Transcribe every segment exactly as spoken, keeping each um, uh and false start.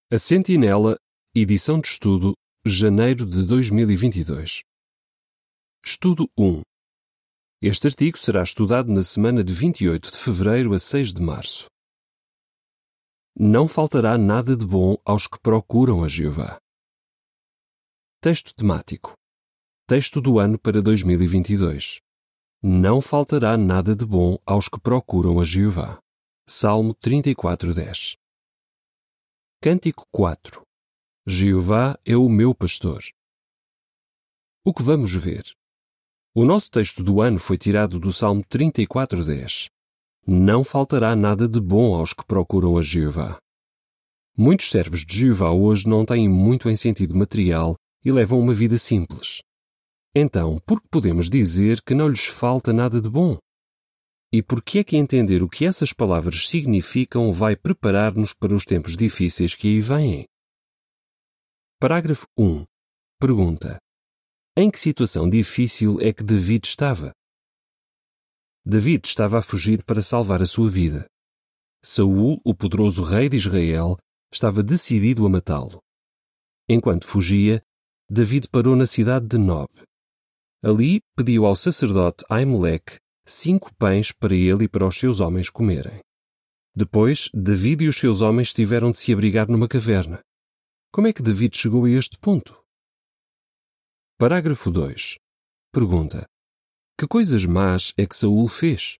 A Sentinela, edição de estudo, janeiro de dois mil e vinte e dois. Estudo um. Este artigo será estudado na semana de vinte e oito de fevereiro a seis de março. Não faltará nada de bom aos que procuram a Jeová. Texto temático. Texto do ano para dois mil e vinte e dois. Não faltará nada de bom aos que procuram a Jeová. Salmo trinta e quatro, dez. Cântico quatro. Jeová é o meu pastor. O que vamos ver? O nosso texto do ano foi tirado do Salmo trinta e quatro, dez. Não faltará nada de bom aos que procuram a Jeová. Muitos servos de Jeová hoje não têm muito em sentido material e levam uma vida simples. Então, por que podemos dizer que não lhes falta nada de bom? E por que é que entender o que essas palavras significam vai preparar-nos para os tempos difíceis que aí vêm? Parágrafo um. Pergunta: em que situação difícil é que David estava? David estava a fugir para salvar a sua vida. Saul, o poderoso rei de Israel, estava decidido a matá-lo. Enquanto fugia, David parou na cidade de Nob. Ali pediu ao sacerdote Aimeleque cinco pães para ele e para os seus homens comerem. Depois, David e os seus homens tiveram de se abrigar numa caverna. Como é que David chegou a este ponto? Parágrafo dois. Pergunta: que coisas más é que Saul fez?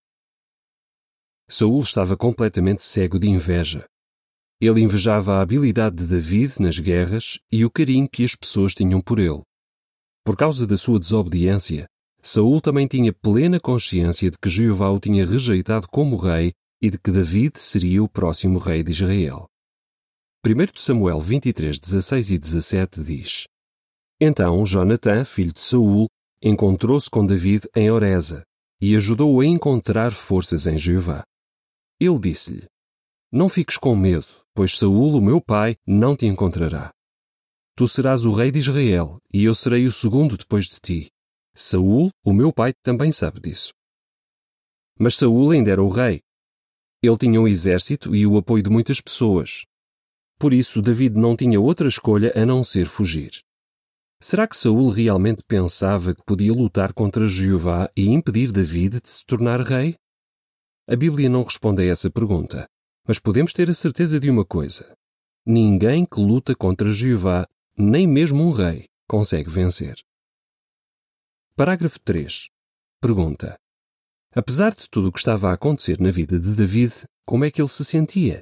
Saul estava completamente cego de inveja. Ele invejava a habilidade de David nas guerras e o carinho que as pessoas tinham por ele. Por causa da sua desobediência, Saul também tinha plena consciência de que Jeová o tinha rejeitado como rei e de que David seria o próximo rei de Israel. primeiro Samuel vinte e três, dezasseis e dezassete diz: Então Jonatã, filho de Saul, encontrou-se com David em Oreza e ajudou-o a encontrar forças em Jeová. Ele disse-lhe: Não fiques com medo, pois Saul, o meu pai, não te encontrará. Tu serás o rei de Israel, e eu serei o segundo depois de ti. Saul, o meu pai, também sabe disso. Mas Saul ainda era o rei. Ele tinha um exército e o apoio de muitas pessoas. Por isso, David não tinha outra escolha a não ser fugir. Será que Saul realmente pensava que podia lutar contra Jeová e impedir David de se tornar rei? A Bíblia não responde a essa pergunta, mas podemos ter a certeza de uma coisa: ninguém que luta contra Jeová, nem mesmo um rei, consegue vencer. Parágrafo três. Pergunta: apesar de tudo o que estava a acontecer na vida de David, como é que ele se sentia?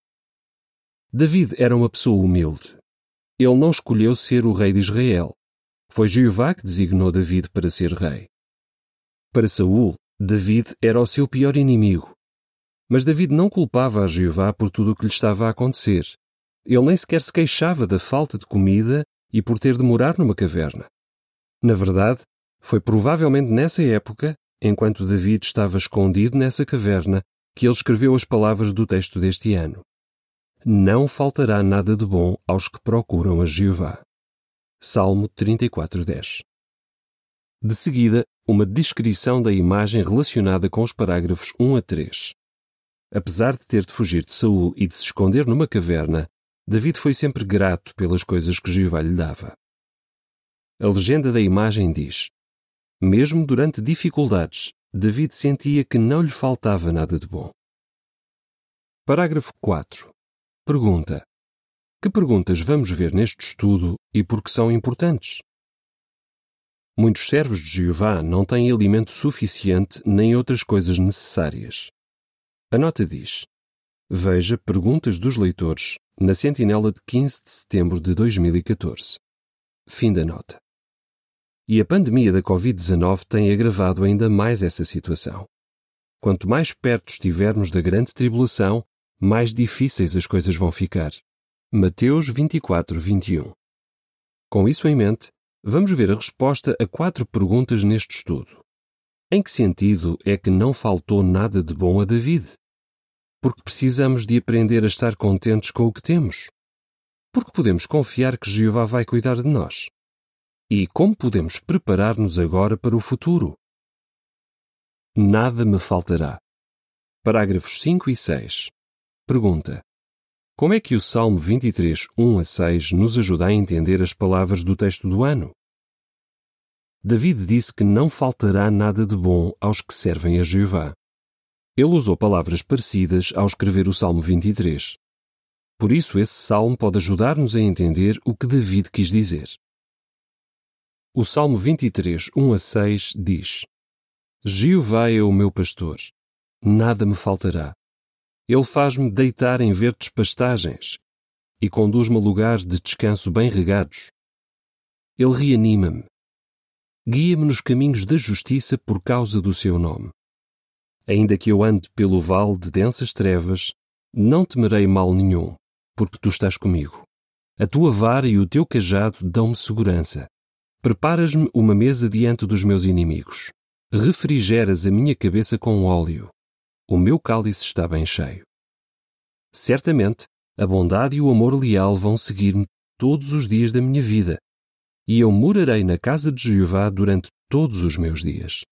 David era uma pessoa humilde. Ele não escolheu ser o rei de Israel. Foi Jeová que designou David para ser rei. Para Saul, David era o seu pior inimigo. Mas David não culpava a Jeová por tudo o que lhe estava a acontecer. Ele nem sequer se queixava da falta de comida e por ter de morar numa caverna. Na verdade, foi provavelmente nessa época, enquanto David estava escondido nessa caverna, que ele escreveu as palavras do texto deste ano. Não faltará nada de bom aos que procuram a Jeová. Salmo trinta e quatro, dez. De seguida, uma descrição da imagem relacionada com os parágrafos um a três. Apesar de ter de fugir de Saul e de se esconder numa caverna, David foi sempre grato pelas coisas que Jeová lhe dava. A legenda da imagem diz: mesmo durante dificuldades, David sentia que não lhe faltava nada de bom. Parágrafo quatro. Pergunta: que perguntas vamos ver neste estudo e por que são importantes? Muitos servos de Jeová não têm alimento suficiente nem outras coisas necessárias. A nota diz: veja Perguntas dos Leitores na Sentinela de quinze de setembro de dois mil e catorze. Fim da nota. E a pandemia da covid dezanove tem agravado ainda mais essa situação. Quanto mais perto estivermos da grande tribulação, mais difíceis as coisas vão ficar. Mateus vinte e quatro, vinte e um. Com isso em mente, vamos ver a resposta a quatro perguntas neste estudo. Em que sentido é que não faltou nada de bom a David? Porque precisamos de aprender a estar contentes com o que temos? Porque podemos confiar que Jeová vai cuidar de nós? E como podemos preparar-nos agora para o futuro? Nada me faltará. Parágrafos cinco e seis. Pergunta: Como é que o Salmo vinte e três, um a seis nos ajuda a entender as palavras do texto do ano? David disse que não faltará nada de bom aos que servem a Jeová. Ele usou palavras parecidas ao escrever o Salmo vinte e três. Por isso, esse salmo pode ajudar-nos a entender o que David quis dizer. O Salmo vinte e três, um a seis diz: Jeová é o meu pastor, nada me faltará. Ele faz-me deitar em verdes pastagens e conduz-me a lugares de descanso bem regados. Ele reanima-me. Guia-me nos caminhos da justiça por causa do seu nome. Ainda que eu ande pelo vale de densas trevas, não temerei mal nenhum, porque tu estás comigo. A tua vara e o teu cajado dão-me segurança. Preparas-me uma mesa diante dos meus inimigos. Refrigeras a minha cabeça com óleo. O meu cálice está bem cheio. Certamente, a bondade e o amor leal vão seguir-me todos os dias da minha vida, e eu morarei na casa de Jeová durante todos os meus dias.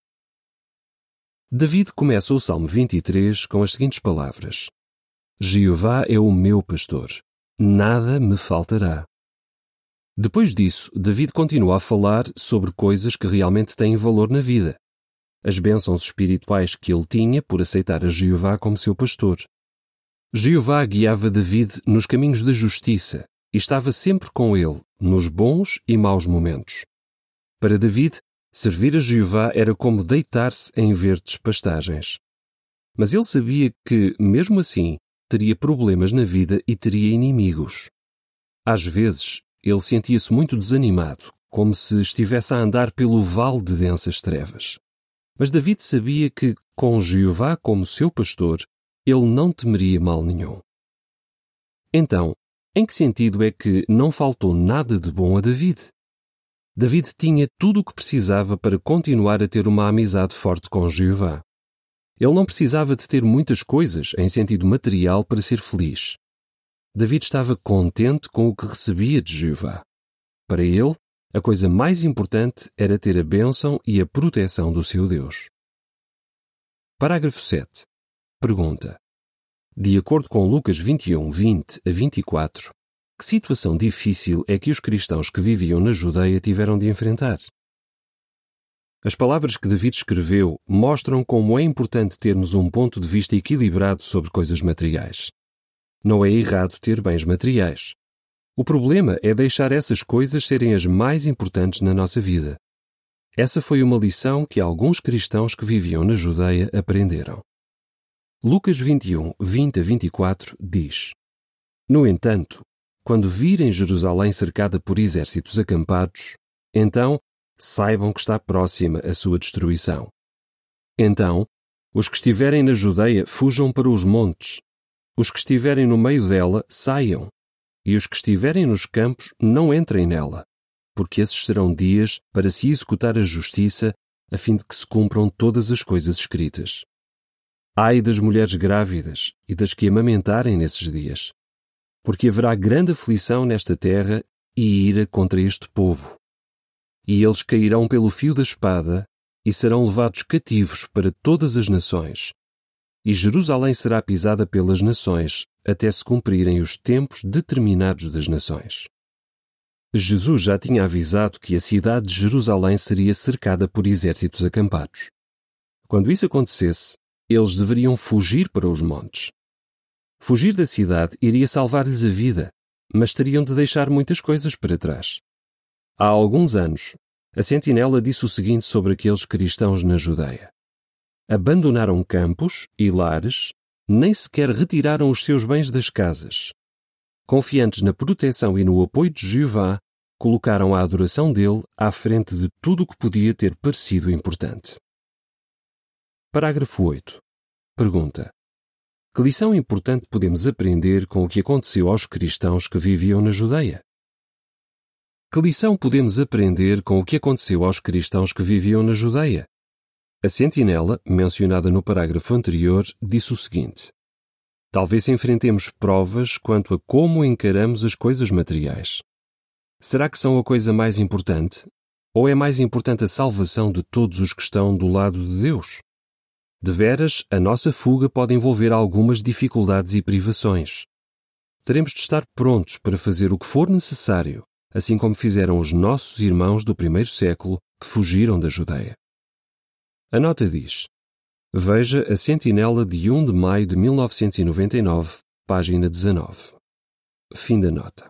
David começa o Salmo vinte e três com as seguintes palavras: Jeová é o meu pastor, nada me faltará. Depois disso, David continua a falar sobre coisas que realmente têm valor na vida. As bênçãos espirituais que ele tinha por aceitar a Jeová como seu pastor. Jeová guiava David nos caminhos da justiça e estava sempre com ele, nos bons e maus momentos. Para David, servir a Jeová era como deitar-se em verdes pastagens. Mas ele sabia que, mesmo assim, teria problemas na vida e teria inimigos. Às vezes, ele sentia-se muito desanimado, como se estivesse a andar pelo vale de densas trevas. Mas David sabia que, com Jeová como seu pastor, ele não temeria mal nenhum. Então, em que sentido é que não faltou nada de bom a David? David tinha tudo o que precisava para continuar a ter uma amizade forte com Jeová. Ele não precisava de ter muitas coisas em sentido material para ser feliz. David estava contente com o que recebia de Jeová. Para ele, a coisa mais importante era ter a bênção e a proteção do seu Deus. Parágrafo sete. Pergunta: de acordo com Lucas vinte e um, vinte a vinte e quatro, que situação difícil é que os cristãos que viviam na Judeia tiveram de enfrentar? As palavras que David escreveu mostram como é importante termos um ponto de vista equilibrado sobre coisas materiais. Não é errado ter bens materiais. O problema é deixar essas coisas serem as mais importantes na nossa vida. Essa foi uma lição que alguns cristãos que viviam na Judeia aprenderam. Lucas vinte e um, vinte a vinte e quatro diz: No entanto, quando virem Jerusalém cercada por exércitos acampados, então saibam que está próxima a sua destruição. Então, os que estiverem na Judeia fujam para os montes, os que estiverem no meio dela saiam, e os que estiverem nos campos não entrem nela, porque esses serão dias para se executar a justiça, a fim de que se cumpram todas as coisas escritas. Ai das mulheres grávidas e das que amamentarem nesses dias, porque haverá grande aflição nesta terra e ira contra este povo. E eles cairão pelo fio da espada e serão levados cativos para todas as nações. E Jerusalém será pisada pelas nações até se cumprirem os tempos determinados das nações. Jesus já tinha avisado que a cidade de Jerusalém seria cercada por exércitos acampados. Quando isso acontecesse, eles deveriam fugir para os montes. Fugir da cidade iria salvar-lhes a vida, mas teriam de deixar muitas coisas para trás. Há alguns anos, a Sentinela disse o seguinte sobre aqueles cristãos na Judeia: abandonaram campos e lares, nem sequer retiraram os seus bens das casas. Confiantes na proteção e no apoio de Jeová, colocaram a adoração dele à frente de tudo o que podia ter parecido importante. Parágrafo oito. Pergunta: que lição importante podemos aprender com o que aconteceu aos cristãos que viviam na Judeia? Que lição podemos aprender com o que aconteceu aos cristãos que viviam na Judeia? A Sentinela, mencionada no parágrafo anterior, disse o seguinte: talvez enfrentemos provas quanto a como encaramos as coisas materiais. Será que são a coisa mais importante? Ou é mais importante a salvação de todos os que estão do lado de Deus? Deveras, a nossa fuga pode envolver algumas dificuldades e privações. teremos de estar prontos para fazer o que for necessário, assim como fizeram os nossos irmãos do primeiro século que fugiram da Judeia. A nota diz: veja a Sentinela de um de maio de mil novecentos e noventa e nove, página dezanove. Fim da nota.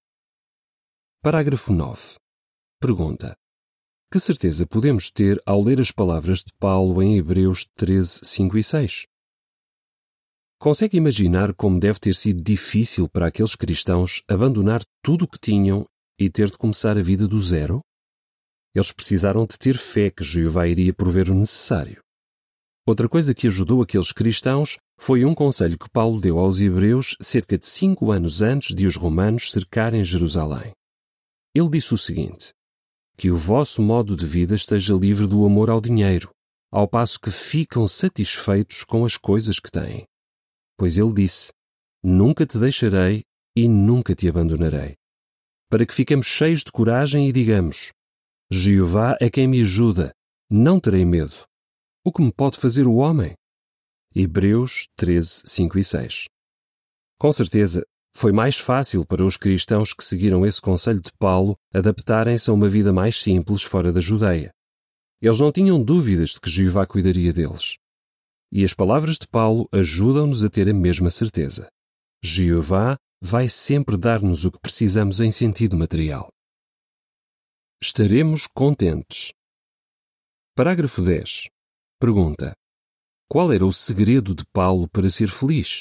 Parágrafo nove. Pergunta: que certeza podemos ter ao ler as palavras de Paulo em Hebreus treze, cinco e seis? Consegue imaginar como deve ter sido difícil para aqueles cristãos abandonar tudo o que tinham e ter de começar a vida do zero? Eles precisaram de ter fé que Jeová iria prover o necessário. Outra coisa que ajudou aqueles cristãos foi um conselho que Paulo deu aos hebreus cerca de cinco anos antes de os romanos cercarem Jerusalém. Ele disse o seguinte: que o vosso modo de vida esteja livre do amor ao dinheiro, ao passo que ficam satisfeitos com as coisas que têm. Pois ele disse: nunca te deixarei e nunca te abandonarei. Para que fiquemos cheios de coragem e digamos: Jeová é quem me ajuda, não terei medo. O que me pode fazer o homem? Hebreus treze, cinco e seis. Com certeza, foi mais fácil para os cristãos que seguiram esse conselho de Paulo adaptarem-se a uma vida mais simples fora da Judeia. Eles não tinham dúvidas de que Jeová cuidaria deles. E as palavras de Paulo ajudam-nos a ter a mesma certeza. Jeová vai sempre dar-nos o que precisamos em sentido material. Estaremos contentes. Parágrafo dez. Pergunta: qual era o segredo de Paulo para ser feliz?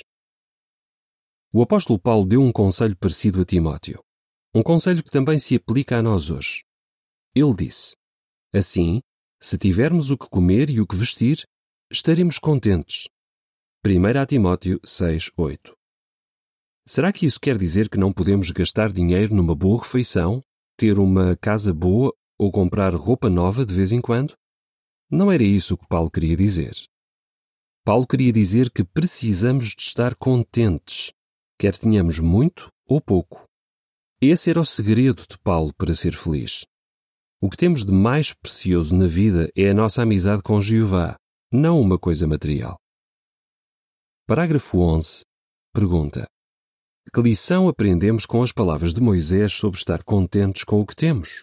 O apóstolo Paulo deu um conselho parecido a Timóteo. Um conselho que também se aplica a nós hoje. Ele disse: assim, se tivermos o que comer e o que vestir, estaremos contentes. primeiro Timóteo seis, oito. Será que isso quer dizer que não podemos gastar dinheiro numa boa refeição, ter uma casa boa ou comprar roupa nova de vez em quando? Não era isso que Paulo queria dizer. Paulo queria dizer que precisamos de estar contentes, quer tenhamos muito ou pouco. Esse era o segredo de Paulo para ser feliz. O que temos de mais precioso na vida é a nossa amizade com Jeová, não uma coisa material. Parágrafo onze. Pergunta: que lição aprendemos com as palavras de Moisés sobre estar contentes com o que temos?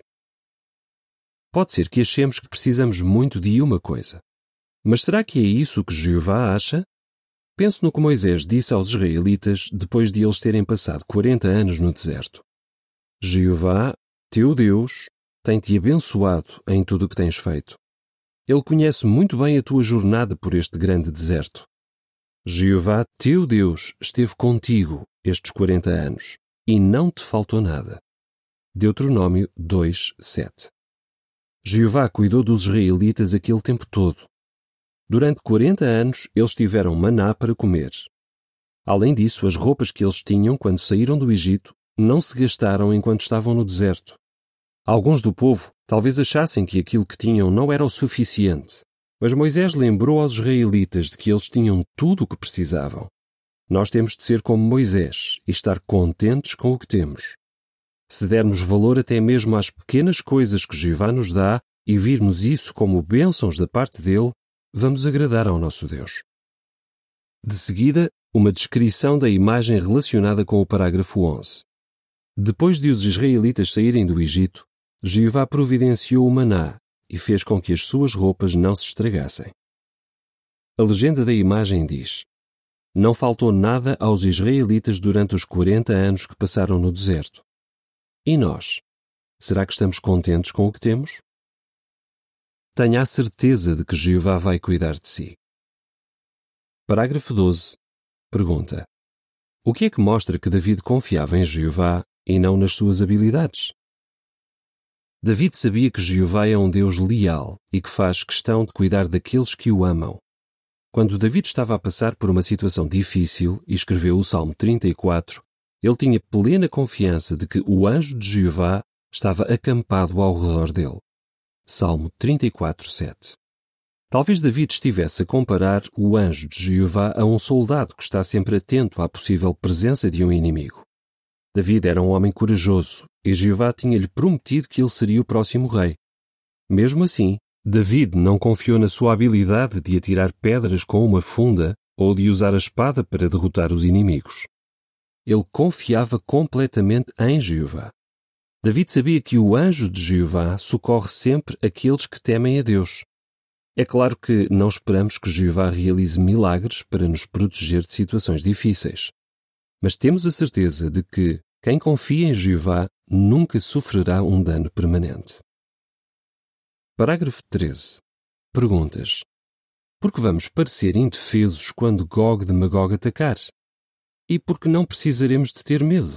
Pode ser que achemos que precisamos muito de uma coisa. Mas será que é isso que Jeová acha? Pense no que Moisés disse aos israelitas depois de eles terem passado quarenta anos no deserto. Jeová, teu Deus, tem-te abençoado em tudo o que tens feito. Ele conhece muito bem a tua jornada por este grande deserto. Jeová, teu Deus, esteve contigo estes quarenta anos e não te faltou nada. Deuteronômio dois, sete. Jeová cuidou dos israelitas aquele tempo todo. Durante quarenta anos eles tiveram maná para comer. Além disso, as roupas que eles tinham quando saíram do Egito não se gastaram enquanto estavam no deserto. Alguns do povo talvez achassem que aquilo que tinham não era o suficiente, mas Moisés lembrou aos israelitas de que eles tinham tudo o que precisavam. Nós temos de ser como Moisés e estar contentes com o que temos. Se dermos valor até mesmo às pequenas coisas que Jeová nos dá e virmos isso como bênçãos da parte dele, vamos agradar ao nosso Deus. De seguida, uma descrição da imagem relacionada com o parágrafo onze. Depois de os israelitas saírem do Egito, Jeová providenciou o maná e fez com que as suas roupas não se estragassem. A legenda da imagem diz: não faltou nada aos israelitas durante os quarenta anos que passaram no deserto. E nós? Será que estamos contentes com o que temos? Tenha a certeza de que Jeová vai cuidar de si. Parágrafo doze. Pergunta: o que é que mostra que David confiava em Jeová e não nas suas habilidades? David sabia que Jeová é um Deus leal e que faz questão de cuidar daqueles que o amam. Quando David estava a passar por uma situação difícil e escreveu o Salmo trinta e quatro, ele tinha plena confiança de que o anjo de Jeová estava acampado ao redor dele. Salmo trinta e quatro, sete. Talvez David estivesse a comparar o anjo de Jeová a um soldado que está sempre atento à possível presença de um inimigo. David era um homem corajoso e Jeová tinha-lhe prometido que ele seria o próximo rei. Mesmo assim, David não confiou na sua habilidade de atirar pedras com uma funda ou de usar a espada para derrotar os inimigos. Ele confiava completamente em Jeová. David sabia que o anjo de Jeová socorre sempre aqueles que temem a Deus. É claro que não esperamos que Jeová realize milagres para nos proteger de situações difíceis. Mas temos a certeza de que quem confia em Jeová nunca sofrerá um dano permanente. Parágrafo treze. Perguntas. Por que vamos parecer indefesos quando Gog de Magog atacar? E por que não precisaremos de ter medo?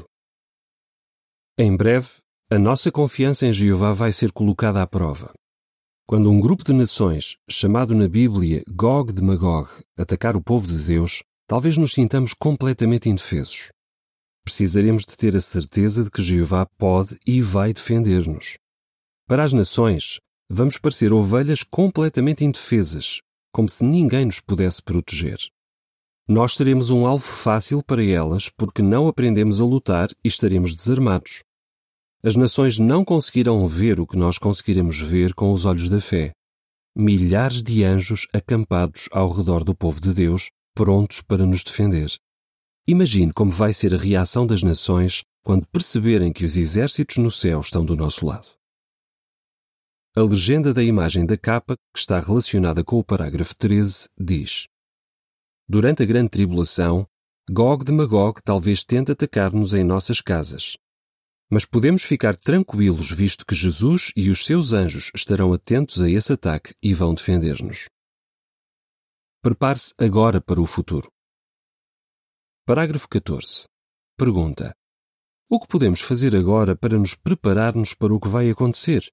Em breve, a nossa confiança em Jeová vai ser colocada à prova. Quando um grupo de nações, chamado na Bíblia Gog de Magog, atacar o povo de Deus, talvez nos sintamos completamente indefesos. Precisaremos de ter a certeza de que Jeová pode e vai defender-nos. Para as nações, vamos parecer ovelhas completamente indefesas, como se ninguém nos pudesse proteger. Nós seremos um alvo fácil para elas porque não aprendemos a lutar e estaremos desarmados. As nações não conseguirão ver o que nós conseguiremos ver com os olhos da fé. Milhares de anjos acampados ao redor do povo de Deus, prontos para nos defender. Imagine como vai ser a reação das nações quando perceberem que os exércitos no céu estão do nosso lado. A legenda da imagem da capa, que está relacionada com o parágrafo treze, diz: Durante a grande tribulação, Gog de Magog talvez tente atacar-nos em nossas casas. Mas podemos ficar tranquilos visto que Jesus e os seus anjos estarão atentos a esse ataque e vão defender-nos. Prepare-se agora para o futuro. Parágrafo catorze. Pergunta. O que podemos fazer agora para nos prepararmos para o que vai acontecer?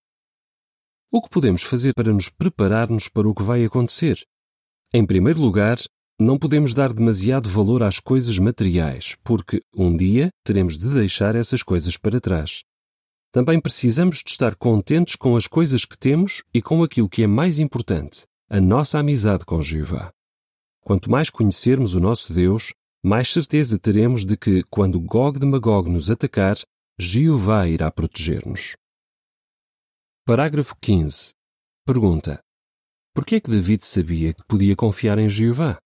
O que podemos fazer para nos prepararmos para o que vai acontecer? Em primeiro lugar, não podemos dar demasiado valor às coisas materiais, porque um dia teremos de deixar essas coisas para trás. Também precisamos de estar contentes com as coisas que temos e com aquilo que é mais importante, a nossa amizade com Jeová. Quanto mais conhecermos o nosso Deus, mais certeza teremos de que, quando Gog de Magog nos atacar, Jeová irá proteger-nos. Parágrafo quinze. Pergunta. Por que é que David sabia que podia confiar em Jeová?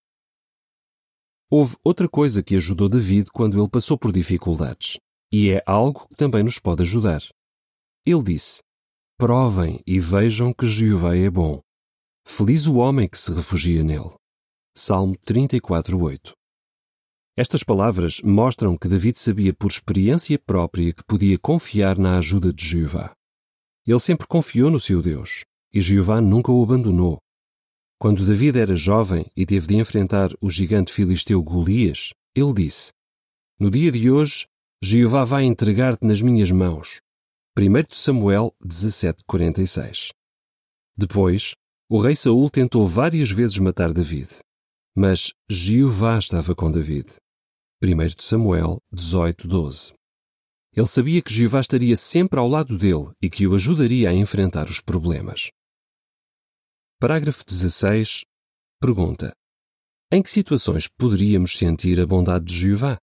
Houve outra coisa que ajudou David quando ele passou por dificuldades, e é algo que também nos pode ajudar. Ele disse: Provem e vejam que Jeová é bom. Feliz o homem que se refugia nele. Salmo trinta e quatro, oito. Estas palavras mostram que David sabia por experiência própria que podia confiar na ajuda de Jeová. Ele sempre confiou no seu Deus, e Jeová nunca o abandonou. Quando David era jovem e teve de enfrentar o gigante filisteu Golias, ele disse: No dia de hoje, Jeová vai entregar-te nas minhas mãos. primeiro de Samuel dezassete, quarenta e seis. Depois, o rei Saul tentou várias vezes matar David, mas Jeová estava com David. primeiro de Samuel dezoito, doze. Ele sabia que Jeová estaria sempre ao lado dele e que o ajudaria a enfrentar os problemas. Parágrafo dezasseis. Pergunta. Em que situações poderíamos sentir a bondade de Jeová?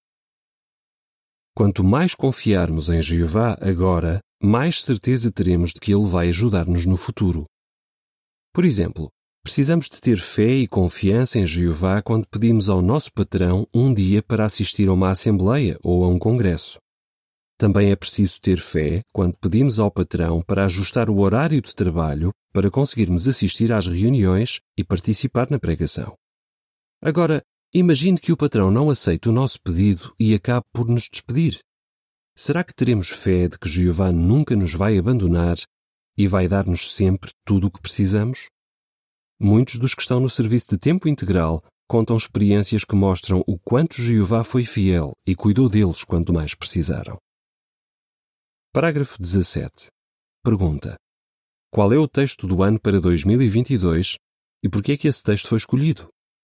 Quanto mais confiarmos em Jeová agora, mais certeza teremos de que Ele vai ajudar-nos no futuro. Por exemplo, precisamos de ter fé e confiança em Jeová quando pedimos ao nosso patrão um dia para assistir a uma assembleia ou a um congresso. Também é preciso ter fé quando pedimos ao patrão para ajustar o horário de trabalho para conseguirmos assistir às reuniões e participar na pregação. Agora, imagine que o patrão não aceite o nosso pedido e acabe por nos despedir. Será que teremos fé de que Jeová nunca nos vai abandonar e vai dar-nos sempre tudo o que precisamos? Muitos dos que estão no serviço de tempo integral contam experiências que mostram o quanto Jeová foi fiel e cuidou deles quando mais precisaram. Parágrafo dezassete. Pergunta. Qual é o texto do ano para dois mil e vinte e dois e por que é que esse texto foi escolhido?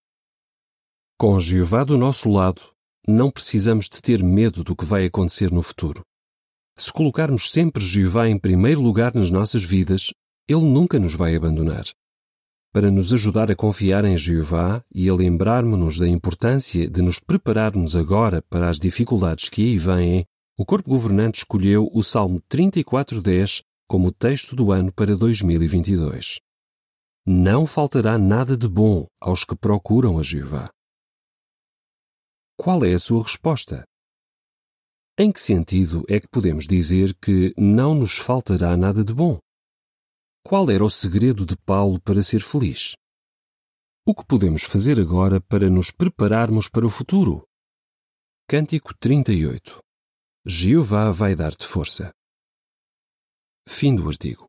Com Jeová do nosso lado, não precisamos de ter medo do que vai acontecer no futuro. Se colocarmos sempre Jeová em primeiro lugar nas nossas vidas, Ele nunca nos vai abandonar. Para nos ajudar a confiar em Jeová e a lembrarmos-nos da importância de nos prepararmos agora para as dificuldades que aí vêm, o corpo governante escolheu o Salmo trinta e quatro, dez como texto do ano para dois mil e vinte e dois. Não faltará nada de bom aos que procuram a Jeová. Qual é a sua resposta? Em que sentido é que podemos dizer que não nos faltará nada de bom? Qual era o segredo de Paulo para ser feliz? O que podemos fazer agora para nos prepararmos para o futuro? Cântico trinta e oito. Jeová vai dar-te força. Fim do artigo.